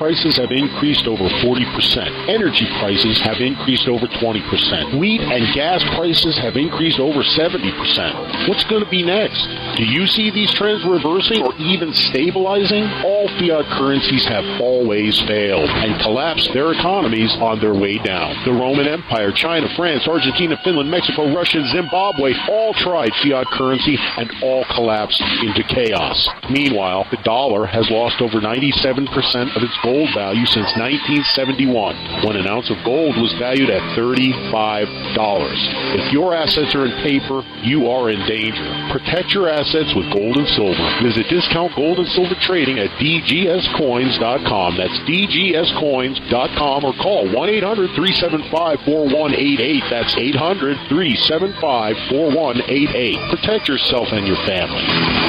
prices have increased over 40%. Energy prices have increased over 20%. Wheat and gas prices have increased over 70%. What's going to be next? Do you see these trends reversing or even stabilizing? All fiat currencies have always failed and collapsed their economies on their way down. The Roman Empire, China, France, Argentina, Finland, Mexico, Russia, Zimbabwe all tried fiat currency and all collapsed into chaos. Meanwhile, the dollar has lost over 97% of its gold value since 1971, when an ounce of gold was valued at $35. If your assets are in paper, you are in danger. Protect your assets with gold and silver. Visit Discount Gold and Silver Trading at dgscoins.com. That's dgscoins.com, or call 1-800-375-4188. That's 800-375-4188. Protect yourself and your family.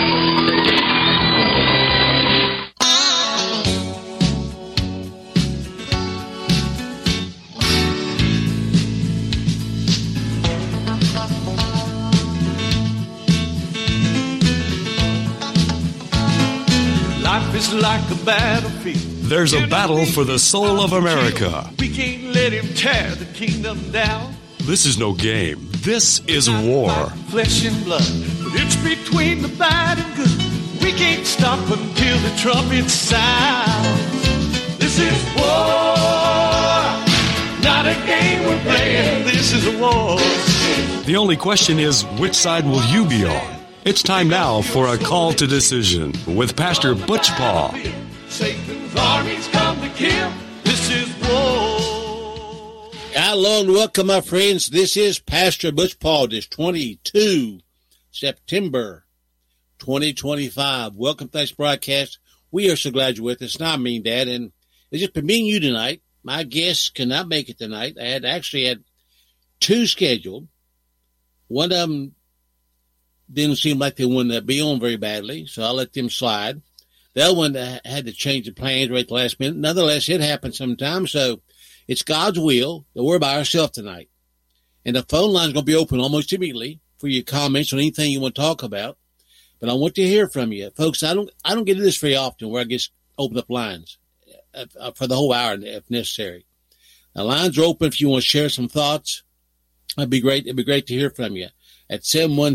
Life is like a battlefield. There's a battle for the soul of America. We can't let him tear the kingdom down. This is no game. This is war. Flesh and blood, but it's between the bad and good. We can't stop until the trumpet sounds. This is war, not a game we're playing. This is a war. The only question is, which side will you be on? It's time now for a call to decision with Pastor Butch Paul. Satan's armies come to kill. This is war. Hello and welcome, my friends. This is Pastor Butch Paul. This 22 September 2025. Welcome to this broadcast. We are so glad you're with us. Now, I mean that, and it's just me and you tonight. My guests cannot make it tonight. I had two scheduled. One of them didn't seem like they wanted to be on very badly, so I let them slide. The other one had to change the plans right at the last minute. Nonetheless, it happens sometimes, so it's God's will that we're by ourselves tonight. And the phone line's going to be open almost immediately for your comments on anything you want to talk about. But I want to hear from you. Folks, I don't get to this very often where I just open up lines for the whole hour if necessary. The lines are open if you want to share some thoughts. It'd be great to hear from you at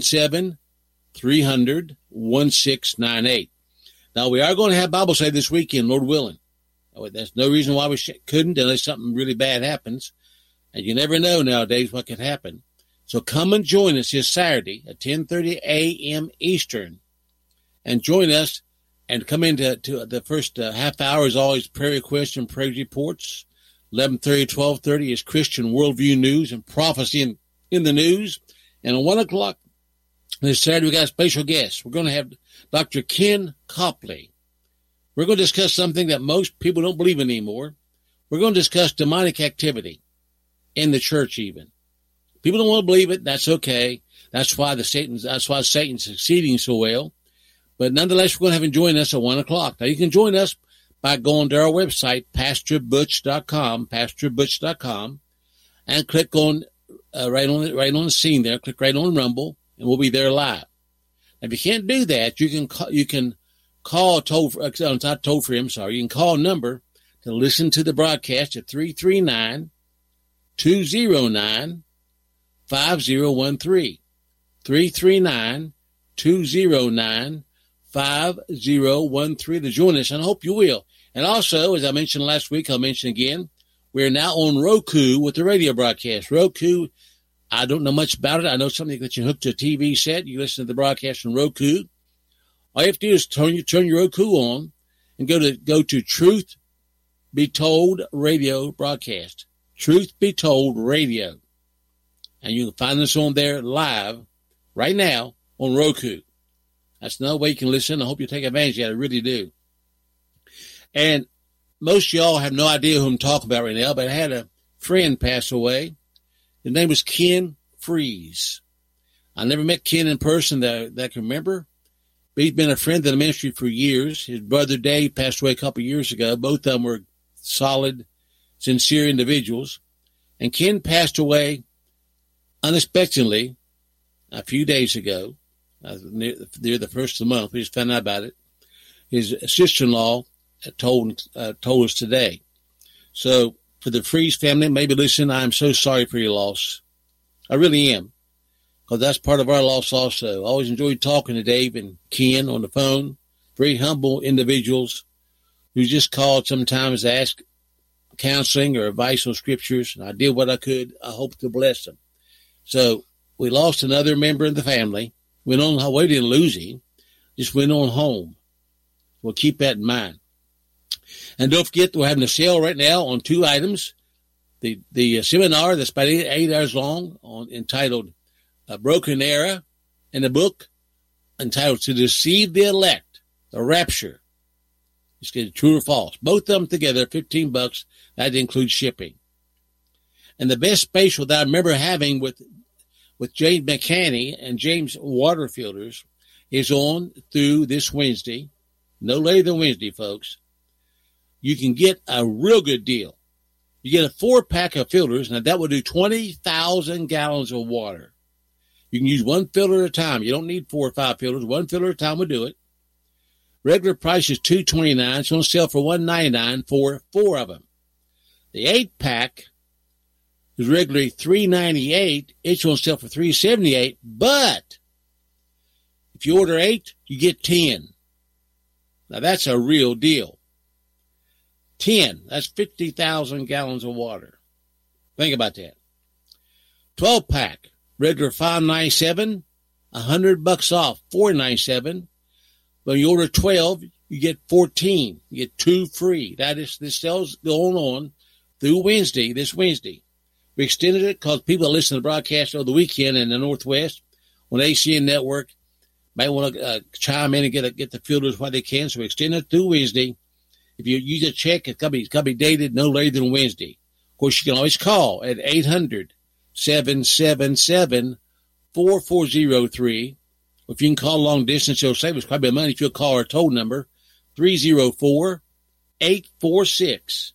717-300-1698. Now, we are going to have Bible study this weekend, Lord willing. There's no reason why we couldn't unless something really bad happens. And you never know nowadays what could happen. So come and join us this Saturday at 10:30 a.m. Eastern. And join us and come into the first half hour is always prayer requests and praise reports. 11:30, 12:30 is Christian Worldview News and Prophecy in the News. And at 1 o'clock this Saturday, we got a special guest. We're going to have Dr. Ken Copley. We're going to discuss something that most people don't believe in anymore. We're going to discuss demonic activity in the church even. People don't want to believe it. That's okay. That's why Satan's succeeding so well. But nonetheless, we're going to have him join us at 1 o'clock. Now, you can join us by going to our website, pastorbutch.com, and click on right on the scene there. Click right on Rumble, and we'll be there live. Now, if you can't do that, you can call you can call a number to listen to the broadcast at 339-209-5013. 339-209-5013 to join us, and I hope you will. And also, as I mentioned last week, I'll mention again, we're now on Roku with the radio broadcast. Roku, I don't know much about it. I know something that you hook to a TV set. You listen to the broadcast on Roku. All you have to do is turn your Roku on and go to Truth Be Told Radio broadcast. Truth Be Told Radio. And you can find us on there live right now on Roku. That's another way you can listen. I hope you take advantage of it. I really do. And most of y'all have no idea who I'm talking about right now, but I had a friend pass away. His name was Ken Freeze. I never met Ken in person that I can remember, but he's been a friend of the ministry for years. His brother Dave passed away a couple of years ago. Both of them were solid, sincere individuals. And Ken passed away unexpectedly a few days ago, near the first of the month. We just found out about it. His sister-in-law told us today. So for the Freeze family, maybe listen, I'm so sorry for your loss. I really am, because that's part of our loss also. I always enjoyed talking to Dave and Ken on the phone. Very humble individuals who just called sometimes to ask counseling or advice on scriptures, and I did what I could. I hope to bless them. So we lost another member of the family. We didn't lose him, just went on home. We'll keep that in mind. And don't forget, we're having a sale right now on 2 items. The seminar that's about 8 hours long, entitled A Broken Era, and the book entitled To Deceive the Elect, The Rapture. It's getting true or false. Both of them together, $15. That includes shipping. And the best special that I remember having with James McCanny and James Water Filters is on through this Wednesday. No later than Wednesday, folks. You can get a real good deal. You get a 4-pack of filters. Now, that will do 20,000 gallons of water. You can use 1 filter at a time. You don't need 4 or 5 filters. 1 filter at a time will do it. Regular price is $2.29. It's on sale for $1.99 for 4 of them. The 8-pack is regularly $3.98. It's on sale for $3.78. But if you order 8, you get 10. Now, that's a real deal. 10, that's 50,000 gallons of water. Think about that. 12-pack, regular $5.97, $100 off, $4.97. When you order 12, you get 14. You get 2 free. This sale's going on through this Wednesday. We extended it because people that listen to the broadcast over the weekend in the Northwest on ACN Network might want to chime in and get the filters while they can. So we extended it through Wednesday. If you use a check, it's got to be dated no later than Wednesday. Of course, you can always call at 800-777-4403. Or if you can call long distance, it'll save us quite a bit of money if you'll call our toll number, 304-846-4448.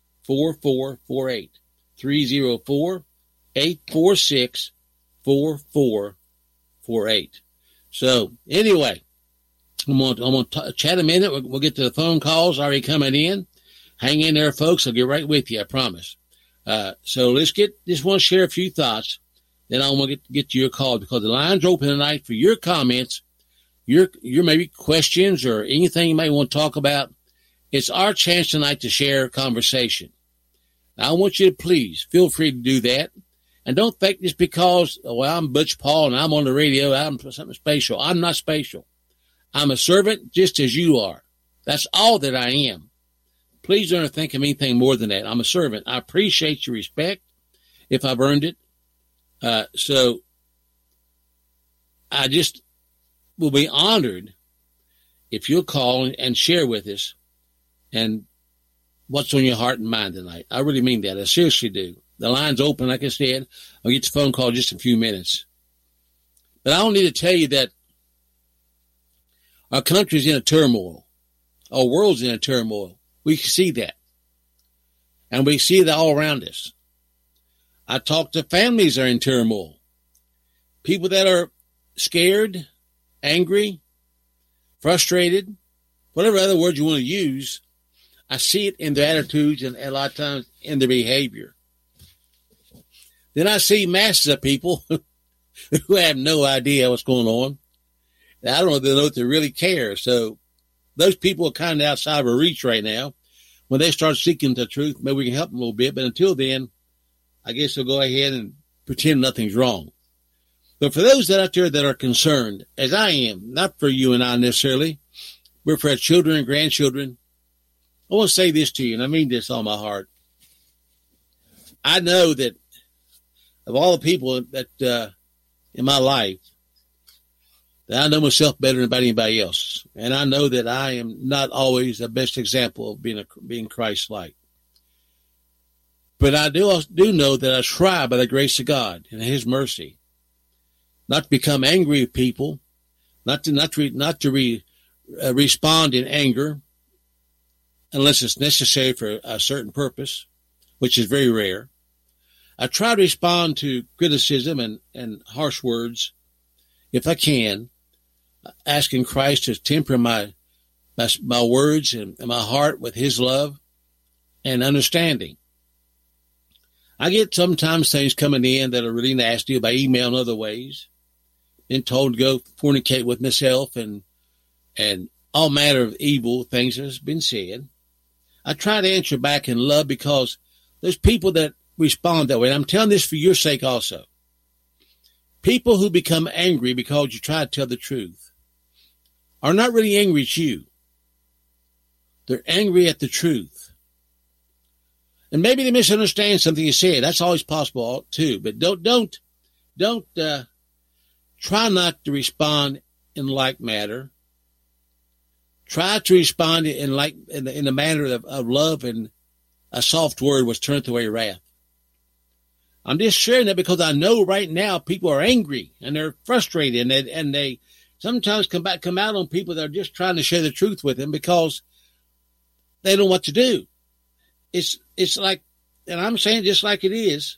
304-846-4448. So, anyway, I'm going to chat a minute. We'll get to the phone calls already coming in. Hang in there, folks. I'll get right with you, I promise. So just want to share a few thoughts. Then I want to get to your call because the line's open tonight for your comments, your maybe questions or anything you may want to talk about. It's our chance tonight to share a conversation. Now, I want you to please feel free to do that. And don't think just because, I'm Butch Paul and I'm on the radio, I'm something special. I'm not special. I'm a servant just as you are. That's all that I am. Please don't think of anything more than that. I'm a servant. I appreciate your respect if I've earned it. So I just will be honored if you'll call and share with us and what's on your heart and mind tonight. I really mean that. I seriously do. The line's open, like I said. I'll get the phone call in just a few minutes. But I don't need to tell you that our country's in a turmoil. Our world's in a turmoil. We can see that. And we see that all around us. I talk to families that are in turmoil. People that are scared, angry, frustrated, whatever other word you want to use. I see it in their attitudes and a lot of times in their behavior. Then I see masses of people who have no idea what's going on. I don't know if they really care. So those people are kind of outside of our reach right now. When they start seeking the truth, maybe we can help them a little bit. But until then, I guess they'll go ahead and pretend nothing's wrong. But for those out there that are concerned, as I am, not for you and I necessarily, but for our children and grandchildren, I want to say this to you, and I mean this on my heart. I know that of all the people that in my life, that I know myself better than about anybody else. And I know that I am not always the best example of being Christ-like. But I do know that I try by the grace of God and His mercy not to become angry with people, not to respond in anger unless it's necessary for a certain purpose, which is very rare. I try to respond to criticism and harsh words if I can, asking Christ to temper my my words and my heart with his love and understanding. I get sometimes things coming in that are really nasty by email and other ways. Been told to go fornicate with myself and all manner of evil things that has been said. I try to answer back in love because there's people that respond that way. And I'm telling this for your sake also. People who become angry because you try to tell the truth are not really angry at you. They're angry at the truth. And maybe they misunderstand something you said. That's always possible too. But don't try not to respond in like manner. Try to respond in a manner of love, and a soft word was turned away wrath. I'm just sharing that because I know right now people are angry and they're frustrated, and they sometimes come out on people that are just trying to share the truth with them because they don't know what to do. It's like, and I'm saying just like it is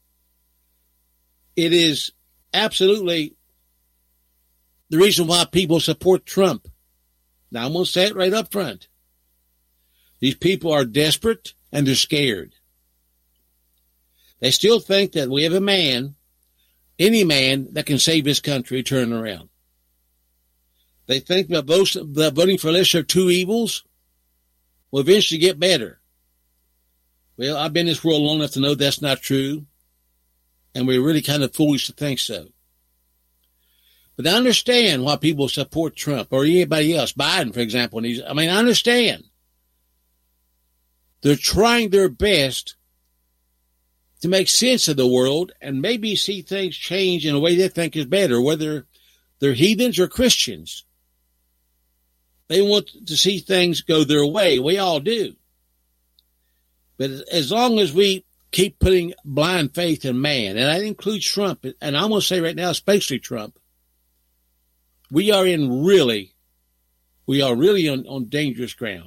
absolutely the reason why people support Trump. Now, I'm going to say it right up front. These people are desperate and they're scared. They still think that we have any man that can save this country, turn around. They think that voting for lesser of two evils will eventually get better. Well, I've been in this world long enough to know that's not true, and we're really kind of foolish to think so. But I understand why people support Trump or anybody else, Biden, for example. I understand. They're trying their best to make sense of the world and maybe see things change in a way they think is better, whether they're heathens or Christians. They want to see things go their way. We all do. But as long as we keep putting blind faith in man, and that includes Trump, and I'm going to say right now, especially Trump, we are really on dangerous ground.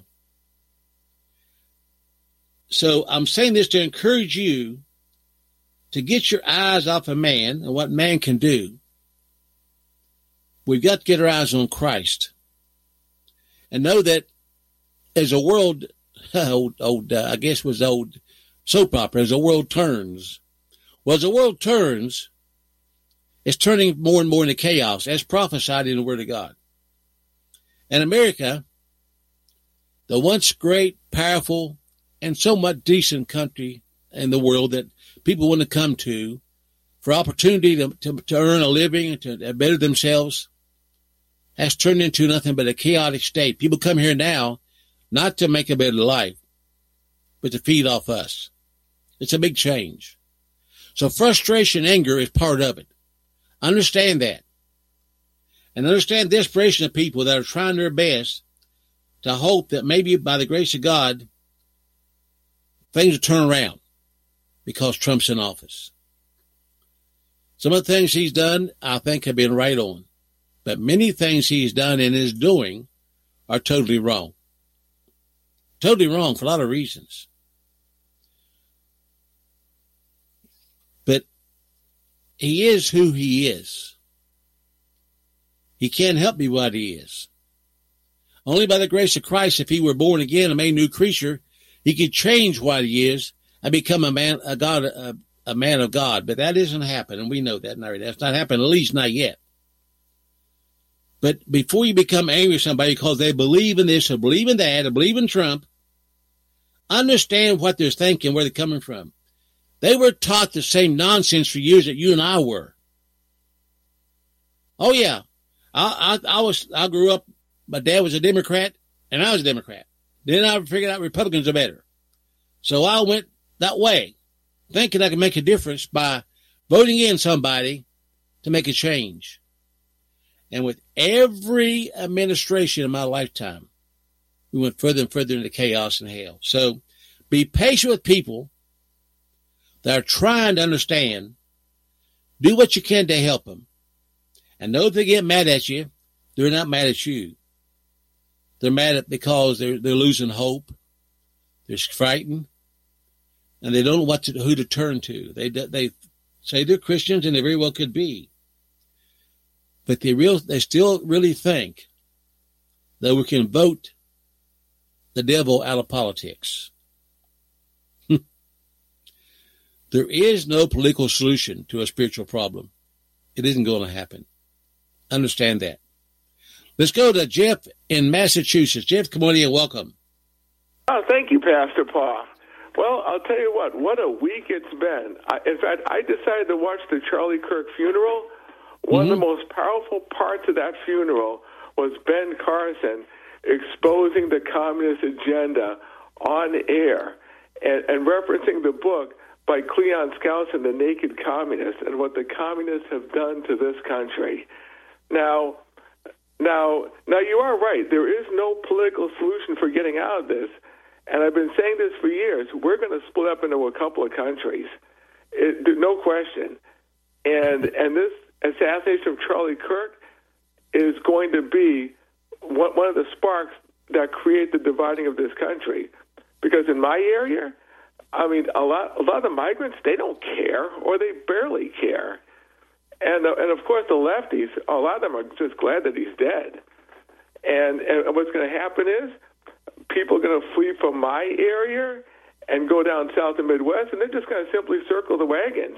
So I'm saying this to encourage you to get your eyes off of man and what man can do. We've got to get our eyes on Christ and know that as a world, I guess was old soap opera, as the world turns. Well, as the world turns, it's turning more and more into chaos, as prophesied in the Word of God. And America, the once great, powerful, and somewhat decent country in the world that people want to come to for opportunity to earn a living and to better themselves, has turned into nothing but a chaotic state. People come here now not to make a better life, but to feed off us. It's a big change. So frustration, anger is part of it. Understand that. And understand the desperation of people that are trying their best to hope that maybe by the grace of God, things will turn around because Trump's in office. Some of the things he's done, I think, have been right on. But many things he's done and is doing are totally wrong. Totally wrong for a lot of reasons. But he is who he is. He can't help be what he is. Only by the grace of Christ, if he were born again, a made new creature, he could change what he is and become a man of God. But that isn't happening, and we know that. That's not happening, at least not yet. But before you become angry with somebody because they believe in this or believe in that or believe in Trump, understand what they're thinking, where they're coming from. They were taught the same nonsense for years that you and I were. Oh yeah, I grew up. My dad was a Democrat, and I was a Democrat. Then I figured out Republicans are better, so I went that way, thinking I could make a difference by voting in somebody to make a change. And with every administration in my lifetime, we went further and further into chaos and hell. So be patient with people that are trying to understand. Do what you can to help them. And know if they get mad at you, they're not mad at you. They're mad at because they're losing hope. They're frightened. And they don't know who to turn to. They say they're Christians, and they very well could be. But they still really think that we can vote the devil out of politics. There is no political solution to a spiritual problem. It isn't going to happen. Understand that. Let's go to Jeff in Massachusetts. Jeff, come on in. Welcome. Oh, thank you, Pastor Paul. Well, I'll tell you what a week it's been. In fact, I decided to watch the Charlie Kirk funeral. One of the most powerful parts of that funeral was Ben Carson exposing the communist agenda on air and referencing the book by Cleon Skousen, The Naked Communists, and what the communists have done to this country. Now, you are right. There is no political solution for getting out of this. And I've been saying this for years. We're going to split up into a couple of countries. No question. And this assassination of Charlie Kirk is going to be one of the sparks that create the dividing of this country. Because in my area, I mean, a lot of the migrants, they don't care, or they barely care. And of course, the lefties, a lot of them are just glad that he's dead. And what's going to happen is people are going to flee from my area and go down south and Midwest, and they're just going to simply circle the wagons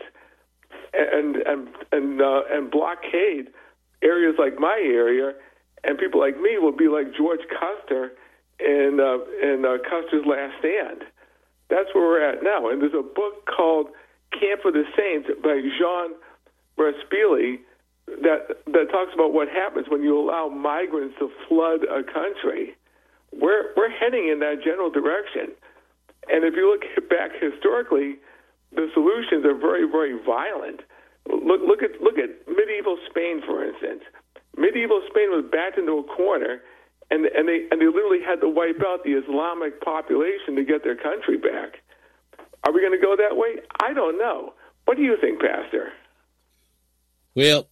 and blockade areas like my area, and people like me will be like George Custer in Custer's Last Stand. That's where we're at now. And there's a book called Camp of the Saints by Jean Respili that talks about what happens when you allow migrants to flood a country. We're heading in that general direction. And if you look back historically, the solutions are very, very violent. Look at medieval Spain, for instance. Medieval Spain was backed into a corner, and they literally had to wipe out the Islamic population to get their country back. Are we going to go that way? I don't know. What do you think, Pastor? Well,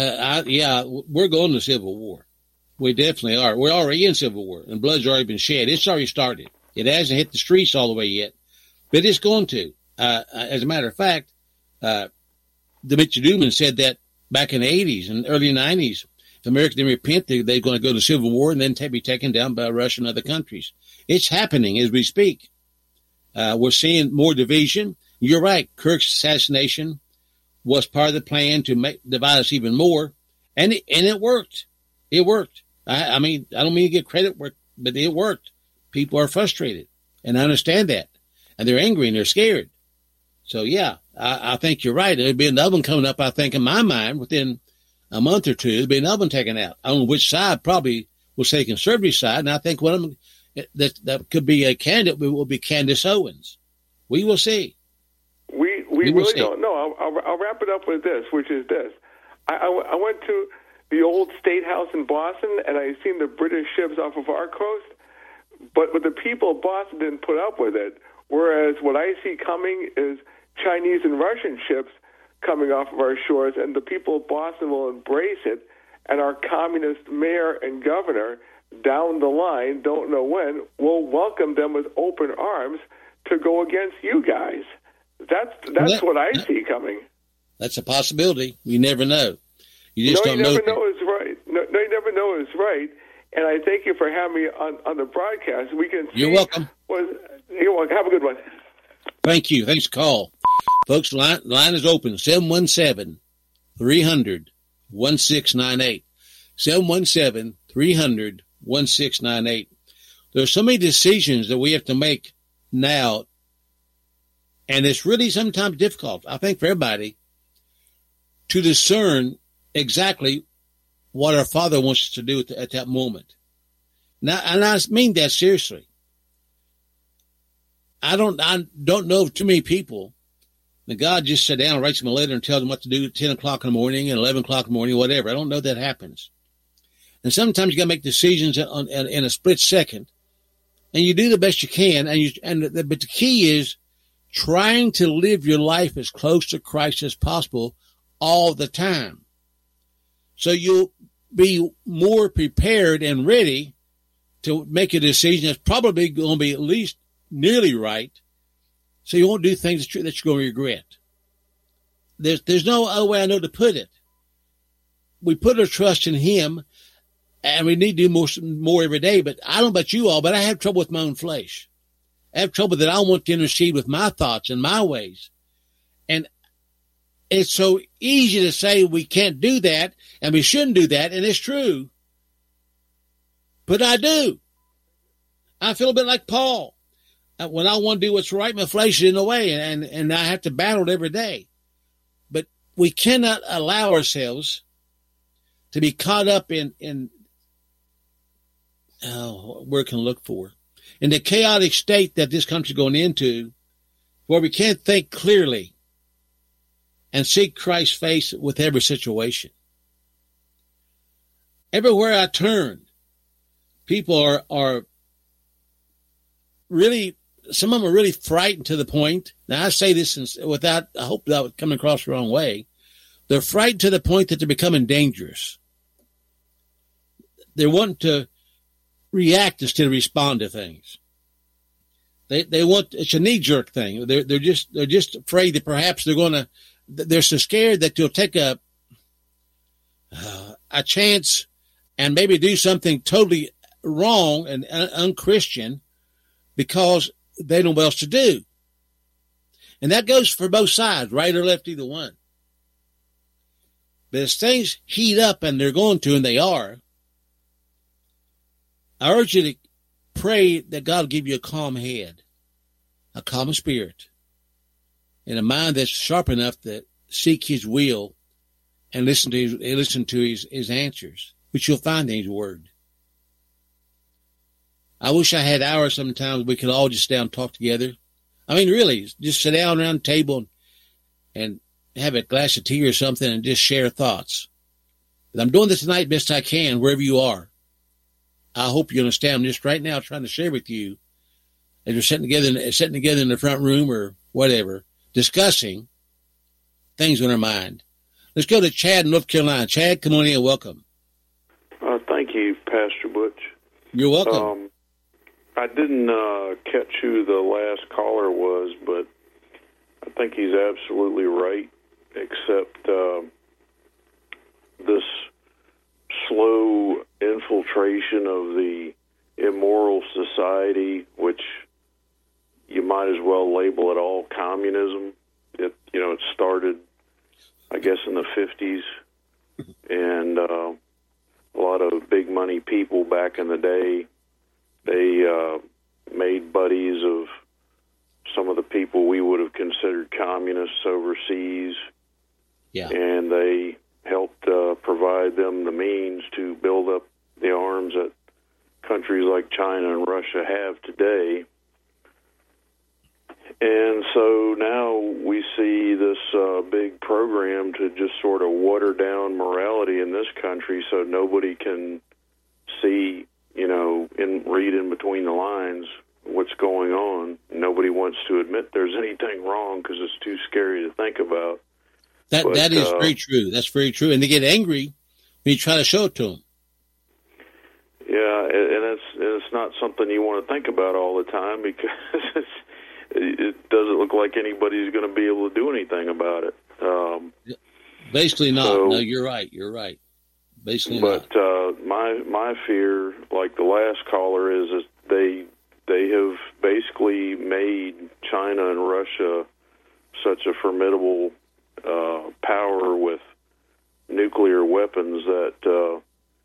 we're going to civil war. We definitely are. We're already in civil war, and blood's already been shed. It's already started. It hasn't hit the streets all the way yet, but it's going to. As a matter of fact, Dimitri Duman said that back in the 80s and early 90s, if America didn't repent, they're going to go to civil war and then be taken down by Russia and other countries. It's happening as we speak. We're seeing more division. You're right. Kirk's assassination was part of the plan to divide us even more, and it worked. It worked. I mean, I don't mean to get credit, but it worked. People are frustrated, and I understand that, and they're angry and they're scared. So yeah, I think you're right. There'll be another one coming up. I think in my mind within a month or two, there'll be another one taken out. I don't know which side. Probably will say conservative side, and I think one of them that could be a candidate will be Candace Owens. We will see. We really don't know. I'll wrap it up with this, which is this. I went to the old State House in Boston, and I seen the British ships off of our coast, but the people of Boston didn't put up with it, whereas what I see coming is Chinese and Russian ships coming off of our shores, and the people of Boston will embrace it, and our communist mayor and governor down the line, don't know when, will welcome them with open arms to go against you guys. That's what I see coming. That's a possibility. You never know. You just don't know. You never know is right. No, you never know is right. And I thank you for having me on the broadcast. We can see. You're welcome. You're welcome. Have a good one. Thank you. Thanks for the call. Folks, the line is open. 717-300-1698. 717-300-1698. There are so many decisions that we have to make now, and it's really sometimes difficult, I think, for everybody to discern exactly what our Father wants us to do at that moment. Now, and I mean that seriously. I don't know of too many people that God just sat down and writes them a letter and tells them what to do at 10 o'clock in the morning and 11 o'clock in the morning, whatever. I don't know that happens. And sometimes you got to make decisions in a split second, and you do the best you can. But the key is trying to live your life as close to Christ as possible all the time. So you'll be more prepared and ready to make a decision that's probably going to be at least nearly right. So you won't do things that you're going to regret. There's no other way I know to put it. We put our trust in Him. And we need to do more every day. But I don't know about you all, but I have trouble with my own flesh. I have trouble that I want to intercede with my thoughts and my ways. And it's so easy to say we can't do that and we shouldn't do that. And it's true. But I do. I feel a bit like Paul. When I want to do what's right, my flesh is in the way, and I have to battle it every day. But we cannot allow ourselves to be caught up in where can I look for? In the chaotic state that this country's going into, where we can't think clearly and seek Christ's face with every situation. Everywhere I turn, people are really, some of them are really frightened to the point. Now I say this without, I hope that would come across the wrong way. They're frightened to the point that they're becoming dangerous. They're wanting to react instead of respond to things. They want, it's a knee-jerk thing. They're just afraid that perhaps they're so scared that they'll take a chance and maybe do something totally wrong and unchristian because they don't know what else to do. And that goes for both sides, right or left, either one. But as things heat up, and they're going to, and they are, I urge you to pray that God will give you a calm head, a calm spirit, and a mind that's sharp enough to seek His will and listen to His answers, which you'll find in His Word. I wish I had hours sometimes we could all just sit down and talk together. I mean, really, just sit down around the table and have a glass of tea or something and just share thoughts. But I'm doing this tonight best I can, wherever you are. I hope you understand. I'm just right now trying to share with you as we're sitting together in the front room or whatever, discussing things on our mind. Let's go to Chad in North Carolina. Chad, come on in. Welcome. Thank you, Pastor Butch. You're welcome. I didn't catch who the last caller was, but I think he's absolutely right, except this slow infiltration of the immoral society, which you might as well label it all communism. It started, I guess, in the 50s, and a lot of big money people back in the day, they made buddies of some of the people we would have considered communists overseas, and they helped provide them the means to build up the arms that countries like China and Russia have today. And so now we see this big program to just sort of water down morality in this country so nobody can see, read in between the lines what's going on. Nobody wants to admit there's anything wrong because it's too scary to think about. That is very true. That's very true. And they get angry when you try to show it to them. Yeah, and it's not something you want to think about all the time because it doesn't look like anybody's going to be able to do anything about it. Basically not. So, no, you're right. You're right. Basically not. But my fear, like the last caller, is that they have basically made China and Russia such a formidable power with nuclear weapons that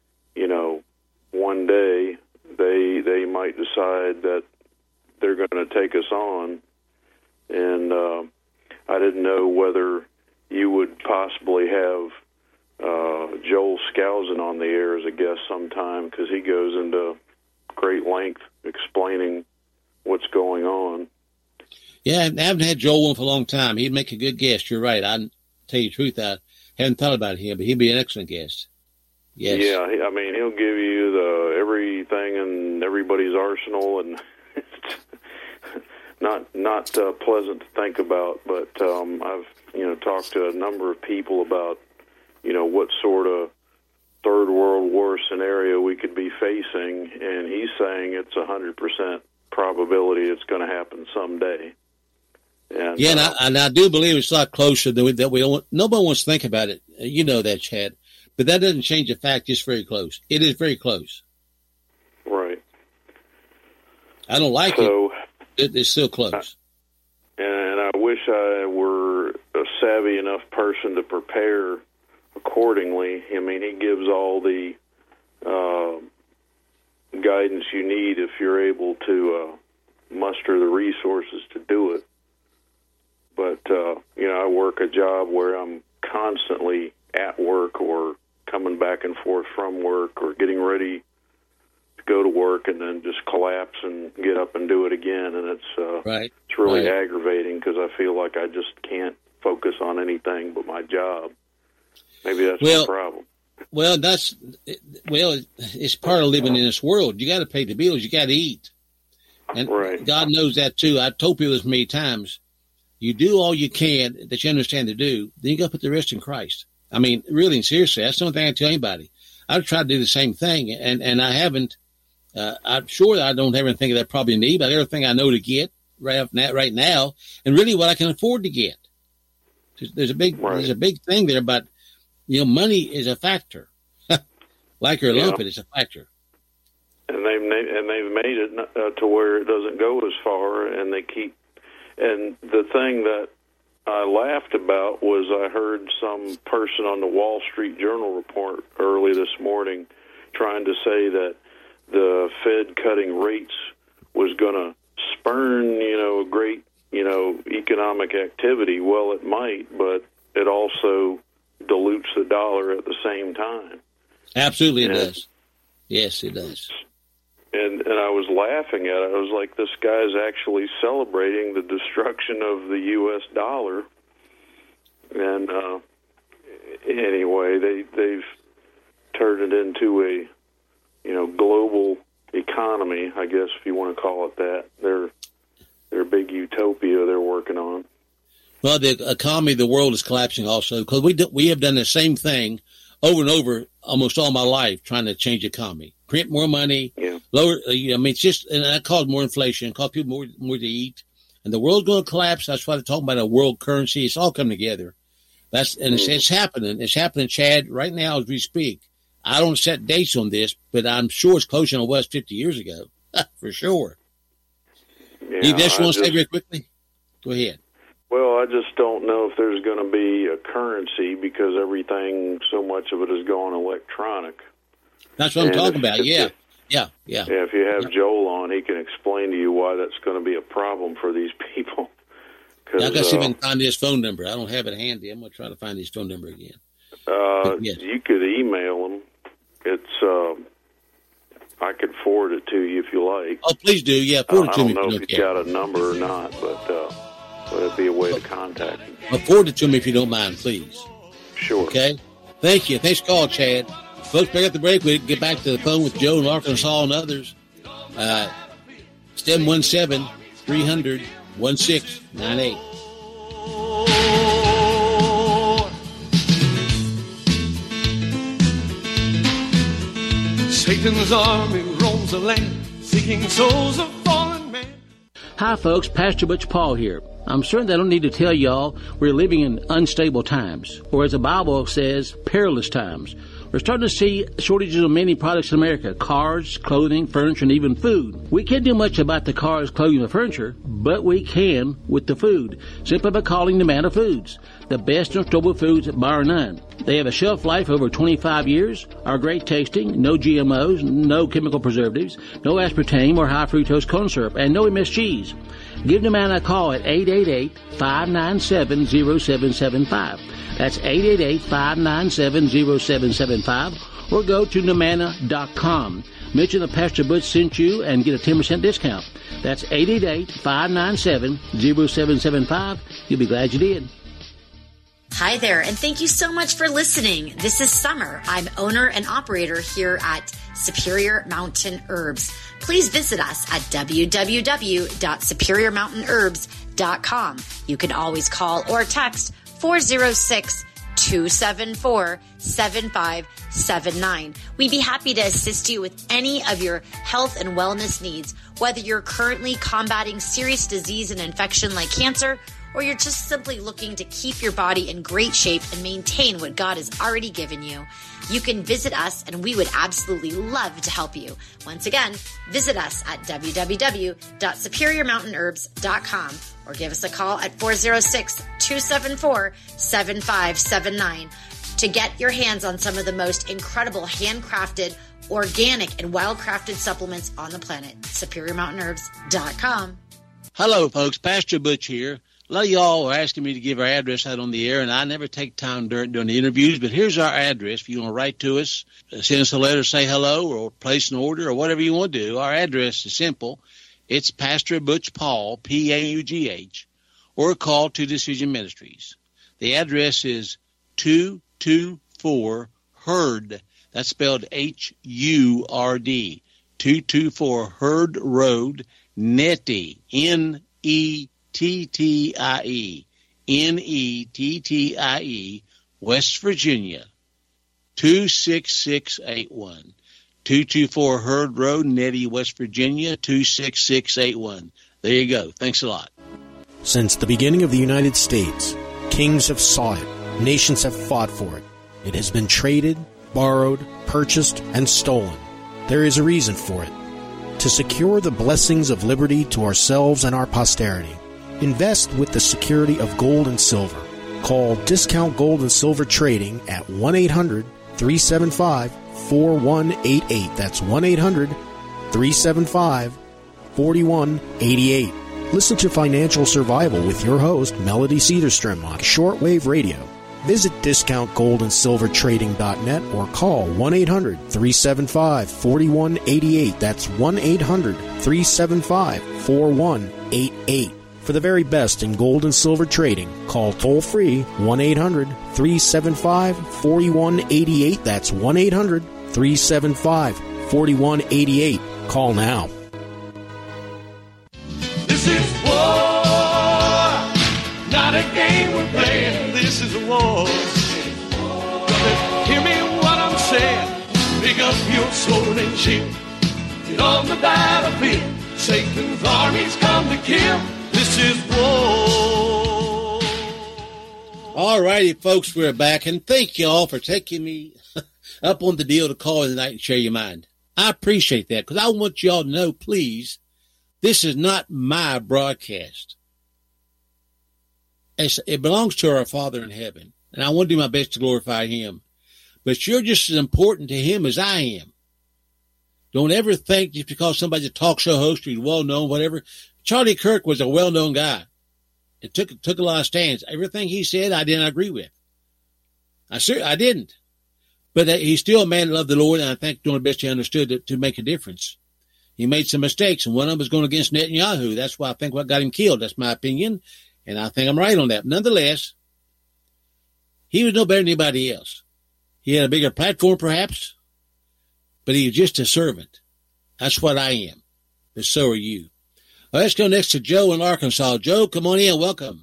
one day they might decide that they're going to take us on. And I didn't know whether you would possibly have Joel Skousen on the air as a guest sometime, because he goes into great length explaining what's going on. Yeah, I haven't had Joel on for a long time. He'd make a good guest. You're right. I'll tell you the truth, I haven't thought about him, but he'd be an excellent guest. Yes. Yeah, I mean, he'll give you everything in everybody's arsenal, and it's not pleasant to think about. But I've talked to a number of people about what sort of Third World War scenario we could be facing, and he's saying it's 100% probability it's going to happen someday. And, and I do believe it's a lot closer than that. Nobody wants to think about it. You know that, Chad. But that doesn't change the fact it's very close. It is very close. Right. I don't like it. It's still close. And I wish I were a savvy enough person to prepare accordingly. I mean, he gives all the guidance you need if you're able to muster the resources to do it. But, I work a job where I'm constantly at work or coming back and forth from work or getting ready to go to work and then just collapse and get up and do it again. And it's really aggravating because I feel like I just can't focus on anything but my job. Maybe that's the problem. Well, it's part of living in this world. You got to pay the bills. You got to eat. And God knows that too. I've told people this many times. You do all you can that you understand to do. Then you got to put the rest in Christ. I mean, really and seriously, that's the only thing I tell anybody. I've tried to do the same thing, and I haven't. I'm sure that I don't have anything that I probably need, but everything I know to get right now, and really what I can afford to get. There's a big thing there, but money is a factor. Like or lump it, it's a factor. And they've made it to where it doesn't go as far, and they keep. And the thing that I laughed about was I heard some person on the Wall Street Journal report early this morning trying to say that the Fed cutting rates was going to spurn, a great, economic activity. Well, it might, but it also dilutes the dollar at the same time. Absolutely, it does. Yes, it does. And I was laughing at it. I was like, this guy's actually celebrating the destruction of the U.S. dollar. And anyway, they've turned it into a global economy, I guess, if you want to call it that. Their big utopia they're working on. Well, the economy of the world is collapsing also because we have done the same thing over and over almost all my life, trying to change the economy, print more money, lower. It's just, and that caused more inflation, caused people more to eat, and the world's going to collapse. That's why they're talking about a world currency. It's all coming together. It's happening. It's happening, Chad, right now as we speak. I don't set dates on this, but I'm sure it's closer than it was 50 years ago, for sure. Yeah, you just want to say very quickly? Go ahead. Well, I just don't know if there's going to be a currency because everything, so much of it is going electronic. That's what I'm talking about. Yeah. If you have Joel on, he can explain to you why that's going to be a problem for these people. I got to see if I can find his phone number. I don't have it handy. I'm going to try to find his phone number again. You could email him. It's I could forward it to you if you like. Oh, please do. Yeah, forward it to me. I don't know if he's got a number or not, but it'd be a way to contact him. Well, forward it to me if you don't mind, please. Sure. Okay. Thank you. Thanks for calling, Chad. Folks, back up the break. We get back to the phone with Joe in Arkansas and others. 717-300-1698. Satan's army roams the land, seeking souls of fallen men. Hi, folks. Pastor Butch Paul here. I'm certain that I don't need to tell y'all we're living in unstable times, or as the Bible says, perilous times. We're starting to see shortages of many products in America: cars, clothing, furniture, and even food. We can't do much about the cars, clothing, and furniture, but we can with the food, simply by calling Nomana Foods, the best and storable foods bar none. They have a shelf life over 25 years, are great tasting, no GMOs, no chemical preservatives, no aspartame or high fructose corn syrup, and no MSGs. Give Nomana a call at 888-597-0775. That's 888-597-0775, or go to Nomana.com. Mention that Pastor Butch sent you and get a 10% discount. That's 888-597-0775. You'll be glad you did. Hi there, and thank you so much for listening. This is Summer. I'm owner and operator here at Superior Mountain Herbs. Please visit us at www.superiormountainherbs.com. You can always call or text 406-274-7579. We'd be happy to assist you with any of your health and wellness needs, whether you're currently combating serious disease and infection like cancer, or you're just simply looking to keep your body in great shape and maintain what God has already given you, you can visit us and we would absolutely love to help you. Once again, visit us at www.superiormountainherbs.com or give us a call at 406-274-7579 to get your hands on some of the most incredible handcrafted, organic, and wildcrafted supplements on the planet. SuperiorMountainHerbs.com. Hello, folks. Pastor Butch here. A lot of y'all are asking me to give our address out on the air, and I never take time during the interviews, but here's our address. If you want to write to us, send us a letter, say hello, or place an order, or whatever you want to do, our address is simple. It's Pastor Butch Paul, P-A-U-G-H, or call to Decision Ministries. The address is 224 Hurd. That's spelled H-U-R-D. 224 Hurd Road, Nettie, Nettie, Nettie, West Virginia, 26681. 224 Hurd Road, Nettie, West Virginia, 26681. There you go. Thanks a lot. Since the beginning of the United States, kings have sought it. Nations have fought for it. It has been traded, borrowed, purchased, and stolen. There is a reason for it. To secure the blessings of liberty to ourselves and our posterity, invest with the security of gold and silver. Call Discount Gold and Silver Trading at 1-800-375-4188. That's 1-800-375-4188. Listen to Financial Survival with your host, Melody Cedarstrom, on Shortwave Radio. Visit DiscountGoldAndSilverTrading.net or call 1-800-375-4188. That's 1-800-375-4188. For the very best in gold and silver trading, call toll-free 1-800-375-4188. That's 1-800-375-4188. Call now. This is war, not a game we're playing. This is a war. Brother, hear me what I'm saying. Pick up your sword and shield. Get on the battlefield. Satan's armies come to kill. This is war. All righty, folks, we're back, and thank you all for taking me up on the deal to call in tonight and share your mind. I appreciate that, because I want you all to know, please, this is not my broadcast. It belongs to our Father in heaven, and I want to do my best to glorify Him. But you're just as important to Him as I am. Don't ever think just because somebody's a talk show host or he's well-known, whatever. Charlie Kirk was a well-known guy. It took a lot of stands. Everything he said, I didn't agree with. I didn't. But he's still a man that loved the Lord, and I think doing the best he understood to make a difference. He made some mistakes, and one of them was going against Netanyahu. That's why I think what got him killed. That's my opinion, and I think I'm right on that. Nonetheless, he was no better than anybody else. He had a bigger platform, perhaps, but he was just a servant. That's what I am, but so are you. Well, let's go next to Joe in Arkansas. Joe, come on in. Welcome.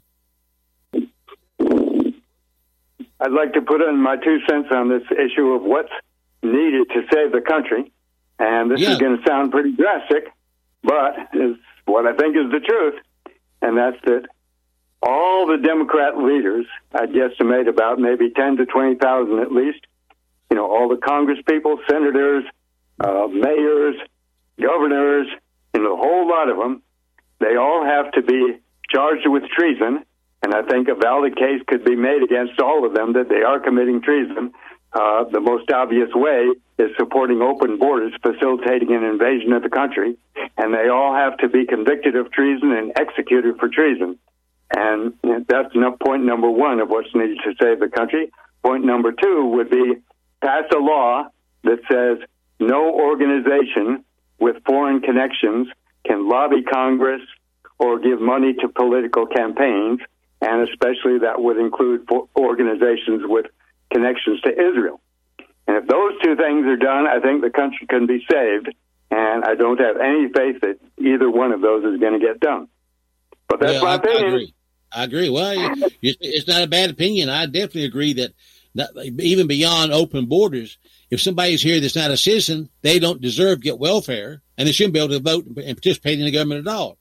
I'd like to put in my 2 cents on this issue of what's needed to save the country. And this is going to sound pretty drastic, but is what I think is the truth. And that's that all the Democrat leaders, I'd guesstimate about maybe 10 to 20,000 at least, all the Congress people, senators, mayors, governors, a whole lot of them, they all have to be charged with treason. And I think a valid case could be made against all of them that they are committing treason. The most obvious way is supporting open borders, facilitating an invasion of the country. And they all have to be convicted of treason and executed for treason. And that's point number one of what's needed to save the country. Point number two would be pass a law that says no organization with foreign connections can lobby Congress or give money to political campaigns, and especially that would include organizations with connections to Israel. And if those two things are done, I think the country can be saved, and I don't have any faith that either one of those is going to get done. But that's my opinion. I agree. Well, it's not a bad opinion. I definitely agree that even beyond open borders, if somebody's here that's not a citizen, they don't deserve to get welfare, and they shouldn't be able to vote and participate in the government at all.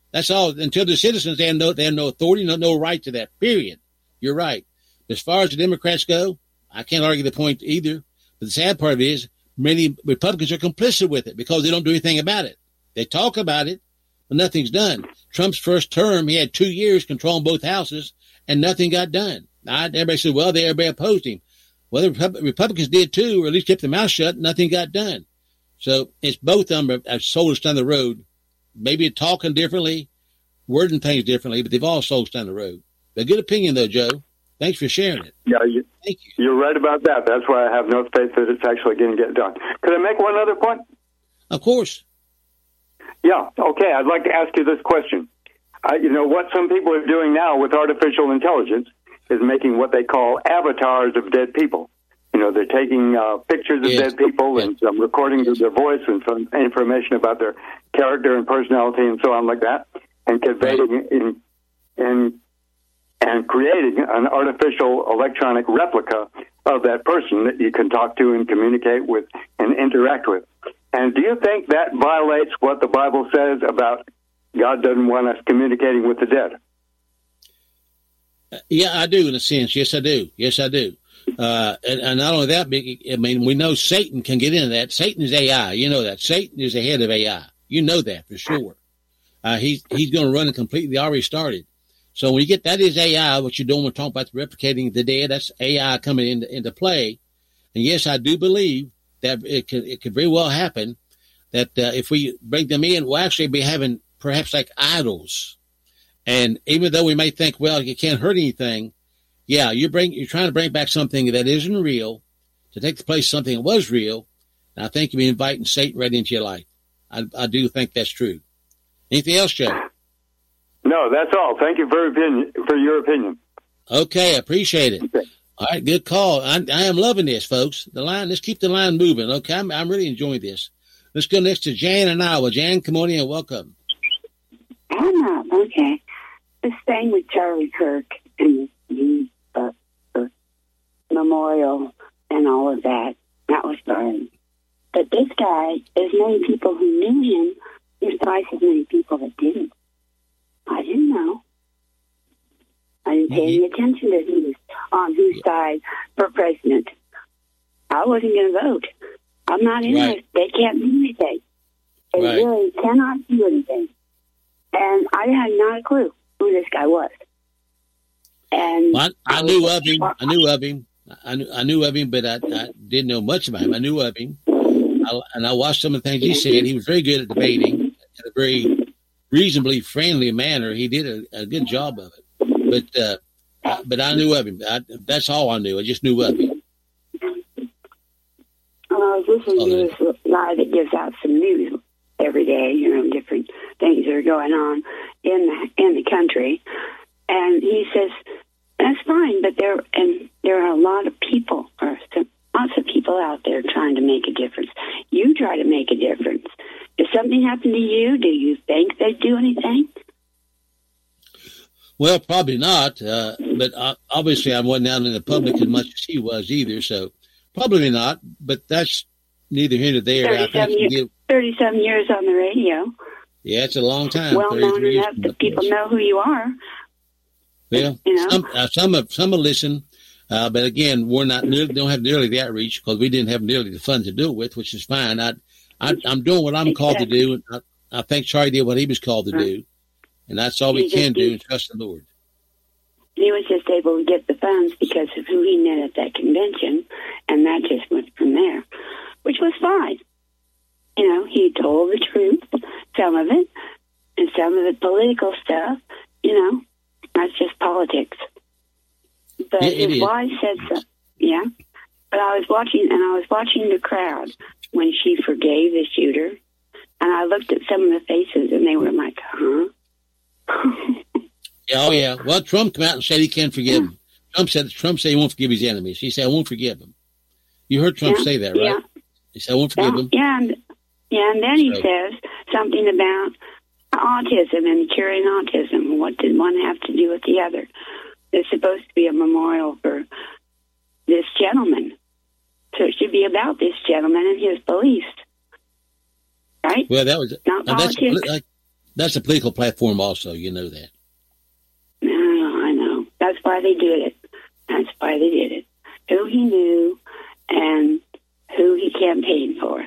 That's all. Until the citizens, they have no authority, no right to that, period. You're right. As far as the Democrats go, I can't argue the point either. But the sad part of it is many Republicans are complicit with it because they don't do anything about it. They talk about it, but nothing's done. Trump's first term, he had 2 years controlling both houses, and nothing got done. Everybody said, well, everybody opposed him. Well, the Republicans did too, or at least kept their mouth shut. Nothing got done. So it's both of them have sold us down the road. Maybe talking differently, wording things differently, but they've all sold us down the road. A good opinion, though, Joe. Thanks for sharing it. Yeah, thank you. You're right about that. That's why I have no faith that it's actually going to get done. Could I make one other point? Of course. Yeah, okay. I'd like to ask you this question. What some people are doing now with artificial intelligence is making what they call avatars of dead people. They're taking pictures of dead people and recording their voice and some information about their character and personality and so on like that, and conveying and creating an artificial electronic replica of that person that you can talk to and communicate with and interact with. And do you think that violates what the Bible says about God doesn't want us communicating with the dead? Yeah, I do in a sense. Yes, I do. And not only that, we know Satan can get into that. Satan is AI. You know that. Satan is the head of AI. You know that for sure. He's going to run it completely. Already started. So when you get, that is AI, what you're doing, we're talking about replicating the dead, that's AI coming into play. And yes, I do believe that it could very well happen that if we bring them in, we'll actually be having perhaps like idols. And even though we may think, well, you can't hurt anything, yeah, you're trying to bring back something that isn't real to take the place of something that was real. And I think you're inviting Satan right into your life. I do think that's true. Anything else, Joe? No, that's all. Thank you for your opinion. Okay, I appreciate it. Okay. All right, good call. I am loving this, folks. Let's keep the line moving. Okay, I'm really enjoying this. Let's go next to Jan in Iowa. Jan, come on in and welcome. Okay. This thing with Charlie Kirk and the memorial and all of that was fine. But this guy, as many people who knew him, there's twice as many people that didn't. I didn't know. I didn't pay any attention to who was on whose side for president. I wasn't going to vote. I'm not interested. Right. They can't do anything. They really cannot do anything. And I had not a clue who this guy was. And I knew of him. I knew of him, but I didn't know much about him. I knew of him. And I watched some of the things he said. He was very good at debating in a very reasonably friendly manner. He did a good job of it. But I knew of him. That's all I knew. I just knew of him. I was listening to this guy that gives out some news every day, different things that are going on in the country. And he says, that's fine, but there are a lot of people, lots of people out there trying to make a difference. You try to make a difference. If something happened to you, do you think they'd do anything? Well, probably not. But obviously I wasn't out in the public as much as he was either, so probably not. But that's neither here nor there. 37 years on the radio. Yeah, it's a long time. Well known enough that people know who you are. Well, some will listen, but again, don't have nearly that reach because we didn't have nearly the funds to do it with, which is fine. I'm doing what I'm called to do, and I think Charlie did what he was called to do, and that's all we can do and trust the Lord. He was just able to get the funds because of who he met at that convention, and that just went from there, which was fine. He told the truth, some of it, and some of the political stuff, that's just politics. But his wife said so. Yeah. But I was watching the crowd when she forgave the shooter, and I looked at some of the faces, and they were like, huh? Oh, yeah. Well, Trump came out and said he can't forgive him. Trump said he won't forgive his enemies. He said, I won't forgive him. You heard Trump say that, right? Yeah. He said, I won't forgive him. Yeah, and then he says something about autism and curing autism. What did one have to do with the other? There's supposed to be a memorial for this gentleman. So it should be about this gentleman and his beliefs. Right? Well, that was... Not politics. That's a political platform also. You know that. I know. That's why they did it. That's why they did it. Who he knew and who he campaigned for.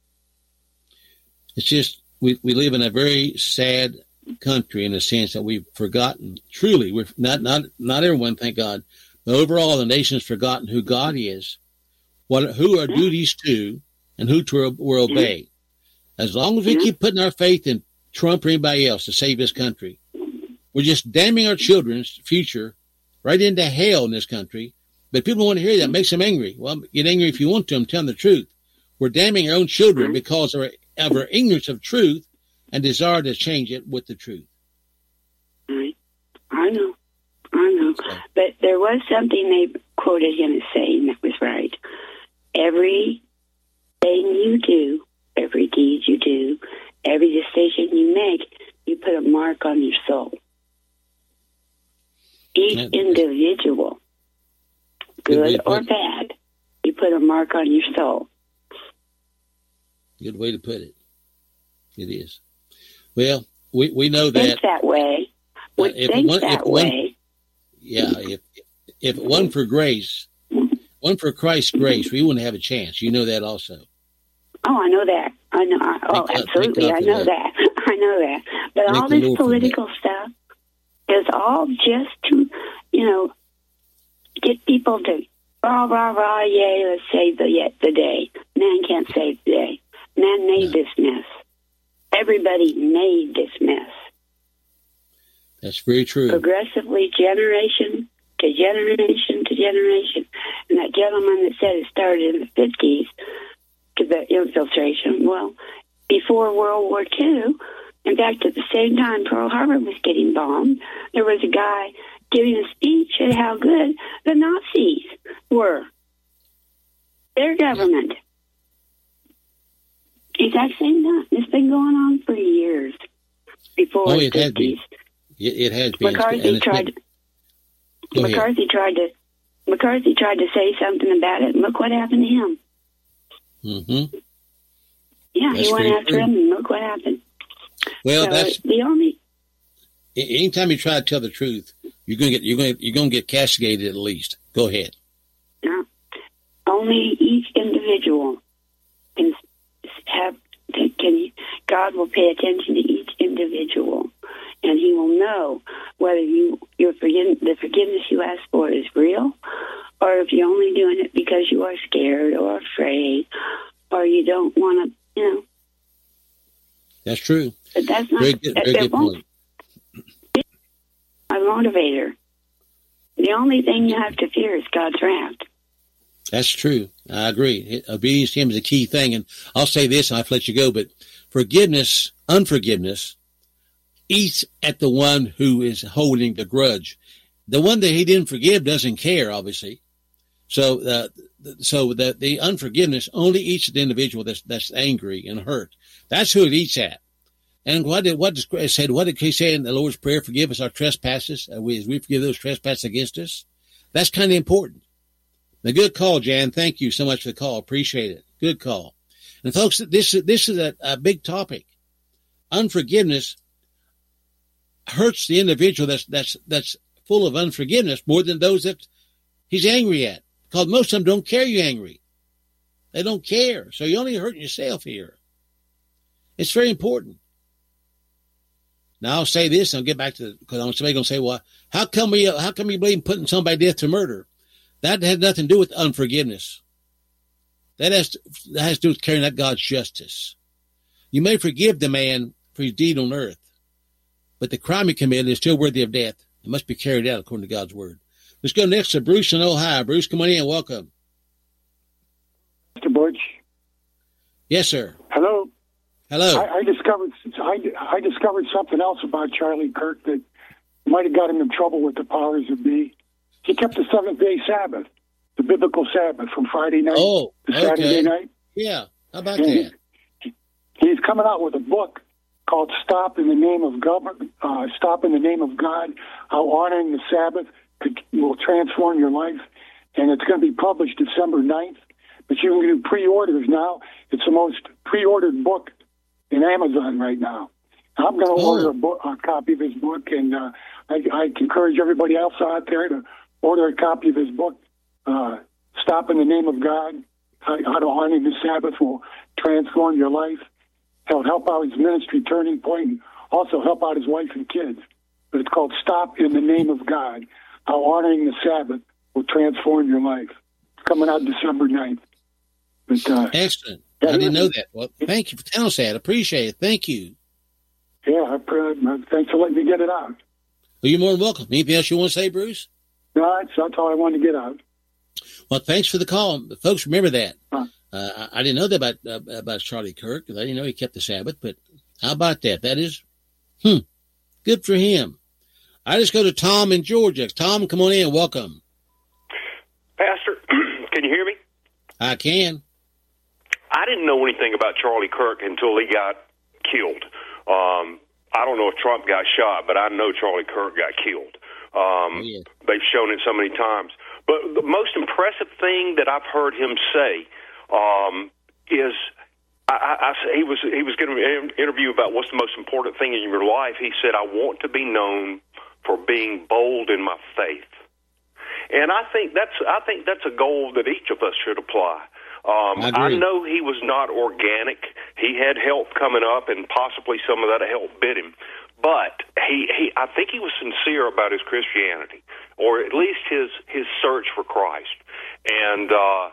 It's just, we live in a very sad country in the sense that we've forgotten, truly, we're not everyone, thank God, but overall the nation's forgotten who God is, who our duties to, and who we're obey. As long as we keep putting our faith in Trump or anybody else to save this country, we're just damning our children's future right into hell in this country. But people want to hear that. It makes them angry. Well, get angry if you want to. I'm telling the truth. We're damning our own children because of our ignorance of truth and desire to change it with the truth. Right. I know. But there was something they quoted him as saying that was right. Every thing you do, every deed you do, every decision you make, you put a mark on your soul. Each individual, good or bad, you put a mark on your soul. Good way to put it. It is. Well, we know that. Think that way. Yeah, if one for grace, one for Christ's grace, we wouldn't have a chance. You know that also. Oh, I know that. I know. Absolutely. I know that. I know that. But all this political stuff is all just to, get people to rah, rah, rah, yay, let's save the day. Man can't save the day. Man made this mess. Everybody made this mess. That's very true. Progressively, generation to generation to generation. And that gentleman that said it started in the 50s, the infiltration, well, before World War II, in fact, at the same time Pearl Harbor was getting bombed, there was a guy giving a speech at how good the Nazis were. Their government. Exact same time. It's been going on for years. Before the 50s. It has been. McCarthy tried to say something about it, and look what happened to him. Mm-hmm. Yeah, he went after him, and look what happened. Well, so that's the only. Anytime you try to tell the truth, you're gonna get castigated at least. Go ahead. Yeah. Only each individual God will pay attention to each individual, and He will know whether the forgiveness you ask for is real, or if you're only doing it because you are scared or afraid, or you don't want to, That's true. But that's not very good point. A motivator. The only thing you have to fear is God's wrath. That's true. I agree. Obedience to Him is a key thing. And I'll say this, and I'll let you go, but unforgiveness eats at the one who is holding the grudge. The one that He didn't forgive doesn't care, obviously. So the unforgiveness only eats the individual that's angry and hurt. That's who it eats at. And what did He say in the Lord's Prayer? Forgive us our trespasses, as we forgive those trespasses against us. That's kind of important. A good call, Jan. Thank you so much for the call. Appreciate it. Good call. And folks, this is a big topic. Unforgiveness hurts the individual that's full of unforgiveness more than those that he's angry at. Because most of them don't care you're angry. They don't care. So you're only hurting yourself here. It's very important. Now I'll say this, and I'll get back to because somebody's going to say, well, how come you believe in putting somebody to death to murder? That has nothing to do with unforgiveness. That has to do with carrying out God's justice. You may forgive the man for his deed on earth, but the crime he committed is still worthy of death. It must be carried out according to God's word. Let's go next to Bruce in Ohio. Bruce, come on in. Welcome. Mr. Butch. Yes, sir. Hello. Hello. I discovered something else about Charlie Kirk that might have got him in trouble with the powers that be. He kept the seventh-day Sabbath, the biblical Sabbath, from Friday night to Saturday night. Yeah, how about that? He's coming out with a book called "Stop in the Name of God: How Honoring the Sabbath Will Transform Your Life," and it's going to be published December 9th. But you can do pre-orders now. It's the most pre-ordered book in Amazon right now. I'm going to order a copy of his book, and I encourage everybody else out there to order a copy of his book, Stop in the Name of God, How to Honor the Sabbath Will Transform Your Life. He'll help out his ministry Turning Point, and also help out his wife and kids. But it's called Stop in the Name of God, How Honoring the Sabbath Will Transform Your Life. It's coming out December 9th. But, excellent. I didn't know that. Well, thank you for telling us that. I appreciate it. Thank you. Yeah, thanks for letting me get it out. Well, you're more than welcome. Anything else you want to say, Bruce? No, that's all I wanted to get out. Well, thanks for the call. Folks, remember that. I didn't know that about Charlie Kirk. I didn't know he kept the Sabbath, but how about that? That is, good for him. I just go to Tom in Georgia. Tom, come on in. Welcome. Pastor, can you hear me? I can. I didn't know anything about Charlie Kirk until he got killed. I don't know if Trump got shot, but I know Charlie Kirk got killed. They've shown it so many times. But the most impressive thing that I've heard him say is he was giving an interview about what's the most important thing in your life. He said, "I want to be known for being bold in my faith," and I think that's a goal that each of us should apply. I know he was not organic. He had help coming up, and possibly some of that help bit him. But I think he was sincere about his Christianity, or at least his search for Christ. And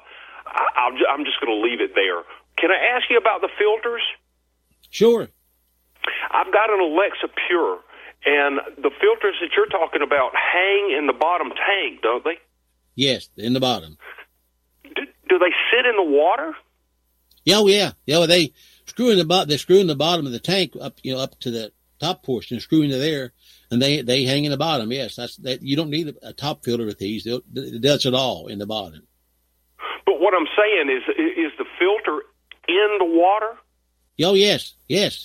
I'm just going to leave it there. Can I ask you about the filters? Sure. I've got an Alexa Pure, and the filters that you're talking about hang in the bottom tank, don't they? Yes, in the bottom. Do they sit in the water? Yeah. They screw in the bottom. They screw in the bottom of the tank up to the top portion, screw into there, and they hang in the bottom. Yes, that. You don't need a top filter with these. It does it all in the bottom. But what I'm saying is the filter in the water? Oh, yes.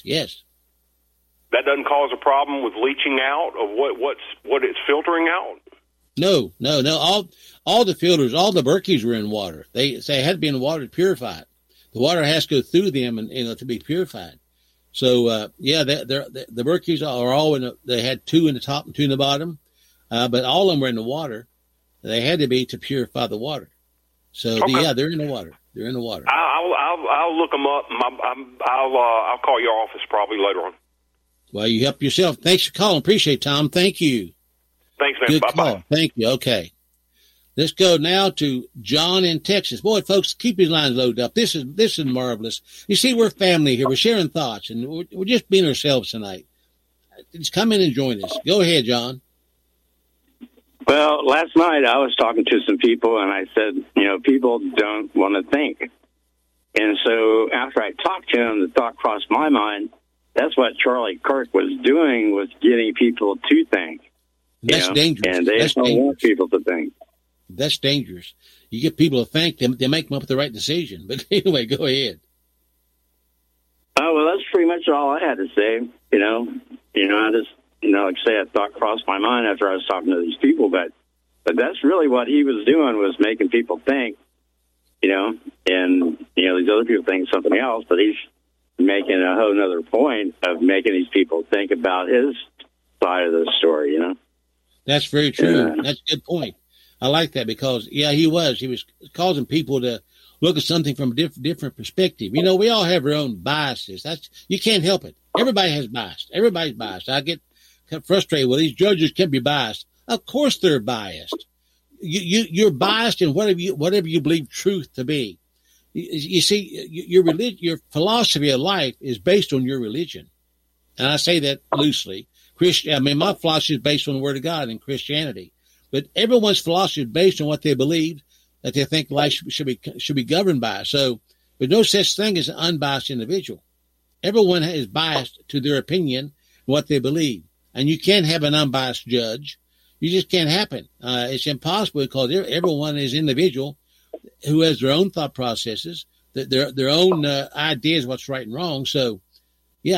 That doesn't cause a problem with leaching out of what it's filtering out? No. All the filters, all the Berkeys were in water. They had to be in water to purify it. The water has to go through them and to be purified. So the Berkeys are all they had 2 in the top and 2 in the bottom, but all of them were in the water. They had to be to purify the water. So okay. They're in the water. They're in the water. I'll look them up. I'll call your office probably later on. Well, you help yourself. Thanks for calling. Appreciate it, Tom. Thank you. Thanks, man. Good Bye-bye. call. Thank you. Okay. Let's go now to John in Texas. Boy, folks, keep these lines loaded up. This is marvelous. You see, we're family here. We're sharing thoughts, and we're just being ourselves tonight. Just come in and join us. Go ahead, John. Well, last night I was talking to some people, and I said, people don't want to think. And so after I talked to them, the thought crossed my mind, that's what Charlie Kirk was doing, was getting people to think. That's dangerous. And they don't want people to think. That's dangerous. You get people to think, they make them up with the right decision. But anyway, go ahead. Oh, well, that's pretty much all I had to say. I just, like I say, a thought crossed my mind after I was talking to these people, but that's really what he was doing, was making people think, and, these other people think something else, but he's making a whole nother point of making these people think about his side of the story, That's very true. Yeah. That's a good point. I like that because, he was causing people to look at something from a different perspective. We all have our own biases. You can't help it. Everybody has bias. Everybody's biased. I get frustrated. Well, these judges can be biased. Of course they're biased. You're biased in whatever you believe truth to be. You see, your philosophy of life is based on your religion. And I say that loosely. My philosophy is based on the Word of God and Christianity. But everyone's philosophy is based on what they believe that they think life should be governed by. So there's no such thing as an unbiased individual. Everyone is biased to their opinion and what they believe. And you can't have an unbiased judge. You just can't happen. It's impossible because everyone is individual who has their own thought processes, their own ideas what's right and wrong. So, we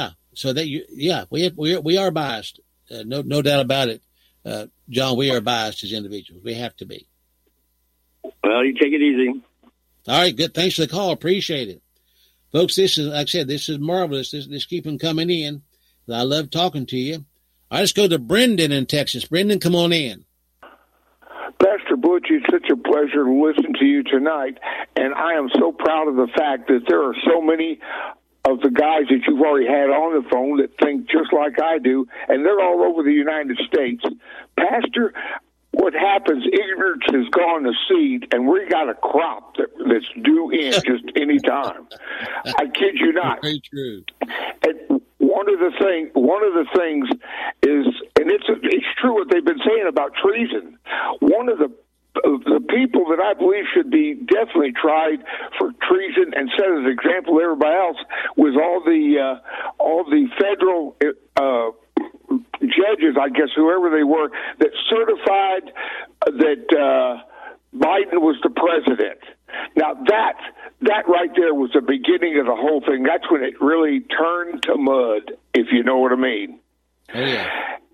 are biased. No doubt about it. John, we are biased as individuals. We have to be. Well, you take it easy. All right, good. Thanks for the call. Appreciate it. Folks, this is, like I said, this is marvelous. This keep them coming in. But I love talking to you. Let's go to Brendan in Texas. Brendan, come on in. Pastor Butch, it's such a pleasure to listen to you tonight, and I am so proud of the fact that there are so many of the guys that you've already had on the phone that think just like I do, and they're all over the United States. Pastor, what happens, ignorance has gone to seed, and we got a crop that's due in just any time. I kid you not. Very true. And one of the things is, and it's true what they've been saying about treason. One of the people that I believe should be definitely tried for treason and set as an example to everybody else was all the federal judges, I guess, whoever they were, that certified that Biden was the president. Now that right there was the beginning of the whole thing. That's when it really turned to mud, if you know what I mean. Oh, yeah.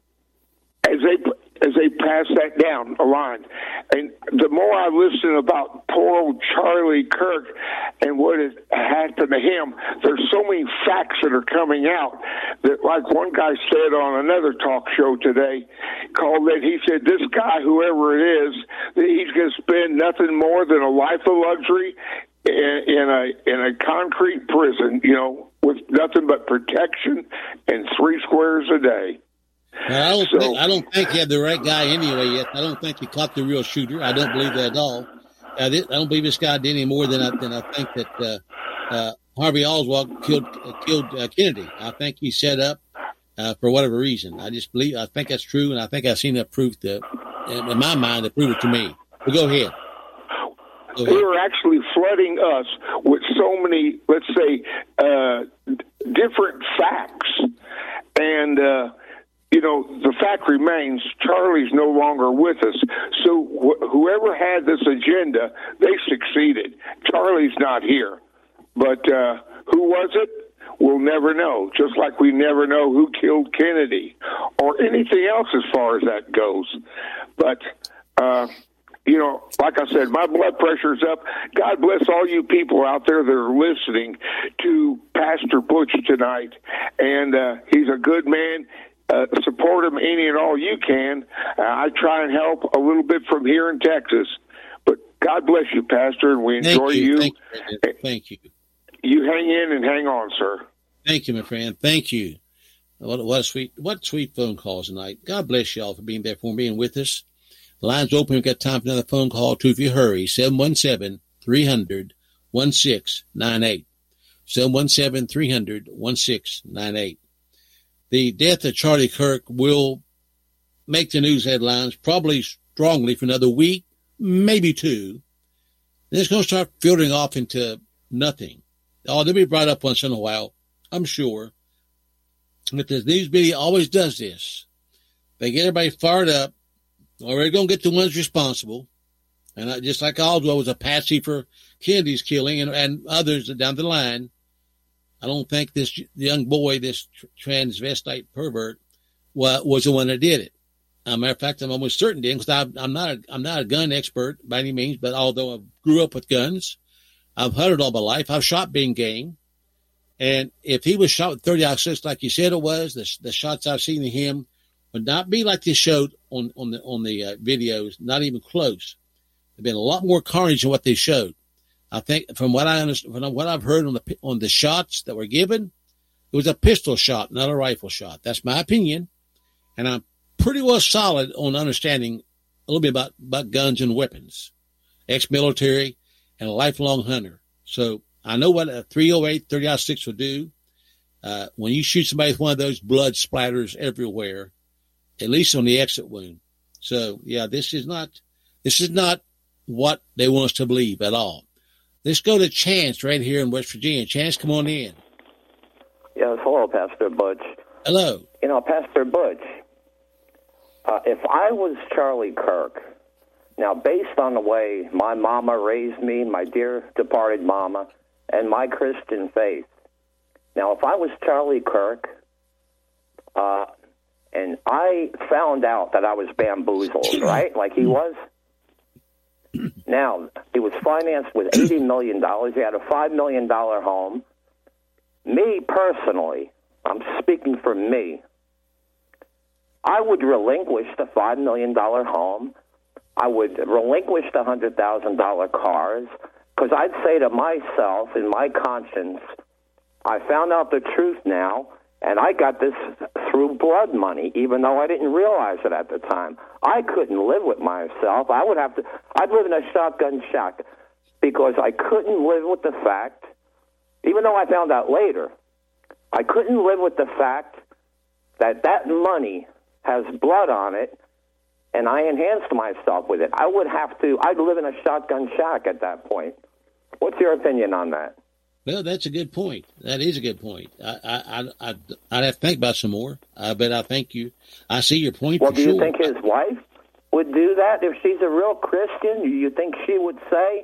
As they pass that down the line. And the more I listen about poor old Charlie Kirk and what has happened to him, there's so many facts that are coming out that, like one guy said on another talk show today, he said, this guy, whoever it is, he's going to spend nothing more than a life of luxury in a concrete prison, with nothing but protection and 3 squares a day. Well, I don't think he had the right guy anyway yet. I don't think he caught the real shooter. I don't believe that at all. I don't believe this guy did any more than I think that Harvey Oswald killed Kennedy. I think he set up for whatever reason. I think that's true, and I think I've seen that proof in my mind to prove it to me. But go ahead. They were actually flooding us with so many, let's say, different facts. And, the fact remains Charlie's no longer with us. So whoever had this agenda, they succeeded. Charlie's not here. But who was it? We'll never know, just like we never know who killed Kennedy or anything else as far as that goes. But, like I said, my blood pressure's up. God bless all you people out there that are listening to Pastor Butch tonight. And he's a good man. Support him any and all you can. I try and help a little bit from here in Texas. But God bless you, Pastor, and we enjoy you. Thank you. You hang in and hang on, sir. Thank you, my friend. Thank you. What sweet phone calls tonight. God bless you all for being there, for being with us. The line's open. We've got time for another phone call, too, if you hurry. 717-300-1698. 717-300-1698. The death of Charlie Kirk will make the news headlines probably strongly for another week, maybe 2. Then it's going to start filtering off into nothing. They'll be brought up once in a while, I'm sure. But the news media always does this. They get everybody fired up. Already going to get the ones responsible. And just like Oswald was a patsy for Kennedy's killing and others down the line, I don't think this young boy, this transvestite pervert, was the one that did it. As a matter of fact, I'm almost certain did, because I'm not a gun expert by any means, but although I grew up with guns, I've hunted all my life. I've shot being game. And if he was shot with 30-06, like you said it was, the shots I've seen of him would not be like they showed on the videos, not even close. There's been a lot more carnage than what they showed. I think from what I understand, from what I've heard on the shots that were given, it was a pistol shot, not a rifle shot. That's my opinion. And I'm pretty well solid on understanding a little bit about guns and weapons, ex-military and a lifelong hunter. So I know what a 308, 30-06 would do. When you shoot somebody with one of those, blood splatters everywhere, at least on the exit wound. So yeah, this is not what they want us to believe at all. Let's go to Chance right here in West Virginia. Chance, come on in. Yes, hello, Pastor Butch. Hello. Pastor Butch, if I was Charlie Kirk, now based on the way my mama raised me, my dear departed mama, and my Christian faith, now if I was Charlie Kirk, and I found out that I was bamboozled, right, like he was, now, he was financed with $80 million. He had a $5 million home. Me, personally, I'm speaking for me, I would relinquish the $5 million home. I would relinquish the $100,000 cars, because I'd say to myself, in my conscience, I found out the truth now, and I got this through blood money, even though I didn't realize it at the time. I couldn't live with myself. I'd live in a shotgun shack, because I couldn't live with the fact, even though I found out later, I couldn't live with the fact that that money has blood on it, and I enhanced myself with it. I'd live in a shotgun shack at that point. What's your opinion on that? Well, that's a good point. That is a good point. I'd have to think about some more. But I thank you. I see your point. Well, for do sure. you think his wife would do that if she's a real Christian? Do you think she would say,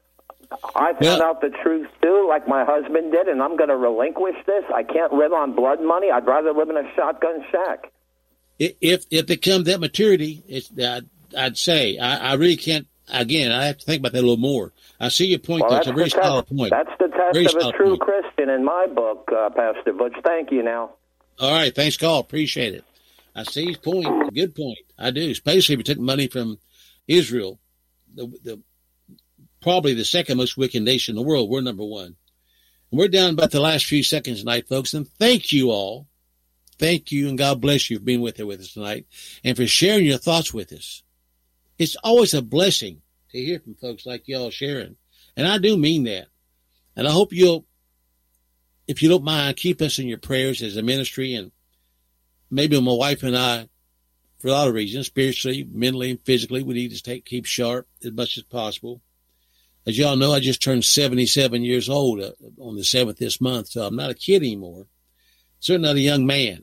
I found out the truth too, like my husband did, and I'm going to relinquish this? I can't live on blood money. I'd rather live in a shotgun shack. If it comes that maturity, I'd say I really can't. Again, I have to think about that a little more. I see your point. Well, that's a very solid point. That's the test very of a true point. Christian in my book, Pastor Butch. Thank you now. All right. Thanks, Carl. Appreciate it. I see his point. Good point. I do. Especially if you took money from Israel, the probably the second most wicked nation in the world. We're number one. And we're down about the last few seconds tonight, folks. And thank you all. Thank you, and God bless you for being with us tonight and for sharing your thoughts with us. It's always a blessing to hear from folks like y'all sharing. And I do mean that. And I hope you'll, if you don't mind, keep us in your prayers as a ministry. And maybe my wife and I, for a lot of reasons, spiritually, mentally, and physically, we need to keep sharp as much as possible. As y'all know, I just turned 77 years old on the 7th this month, so I'm not a kid anymore. Certainly not a young man.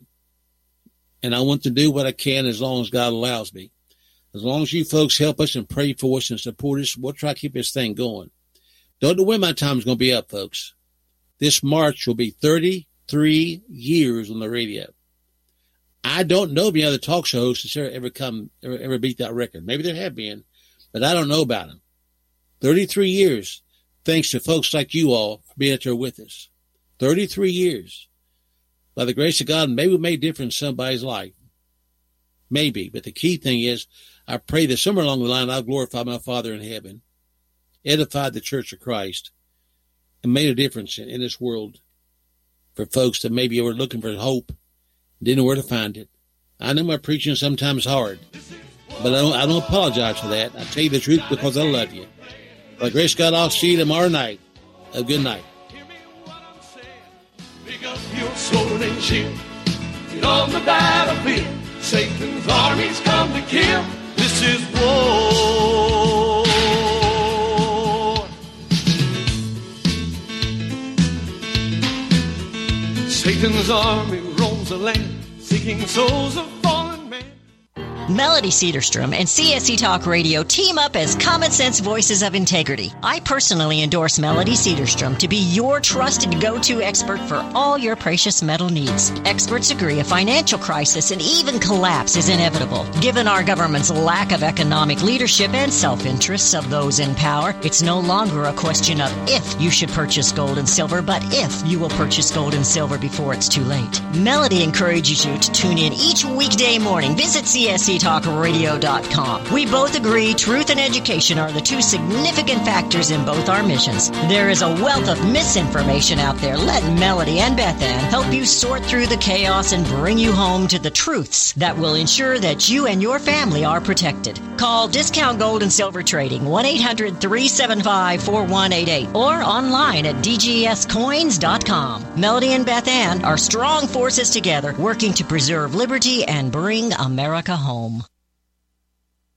And I want to do what I can as long as God allows me. As long as you folks help us and pray for us and support us, we'll try to keep this thing going. Don't know when my time is going to be up, folks. This March will be 33 years on the radio. I don't know of any other talk show hosts that's ever beat that record. Maybe there have been, but I don't know about them. 33 years, thanks to folks like you all for being out there with us. 33 years. By the grace of God, maybe we made a difference in somebody's life. Maybe. But the key thing is, I pray that somewhere along the line, I'll glorify my Father in heaven, edified the Church of Christ, and made a difference in this world for folks that maybe were looking for hope, didn't know where to find it. I know my preaching is sometimes hard, but I don't apologize for that. I tell you the truth because I love you. By the grace of God, I'll see you tomorrow night. A good night. Pick up your sword and shield. Get on the battlefield. Satan's armies come to kill. This is war. Satan's army roams the land, seeking souls of fallen men. Melody Cedarstrom and CSC Talk Radio team up as common sense voices of integrity. I personally endorse Melody Cedarstrom to be your trusted go-to expert for all your precious metal needs. Experts agree a financial crisis and even collapse is inevitable. Given our government's lack of economic leadership and self-interests of those in power, it's no longer a question of if you should purchase gold and silver, but if you will purchase gold and silver before it's too late. Melody encourages you to tune in each weekday morning. Visit CSCTalkRadio.com. We both agree truth and education are the two significant factors in both our missions. There is a wealth of misinformation out there. Let Melody and Beth Ann help you sort through the chaos and bring you home to the truths that will ensure that you and your family are protected. Call Discount Gold and Silver Trading 1-800-375-4188 or online at dgscoins.com. Melody and Beth Ann are strong forces together working to preserve liberty and bring America home.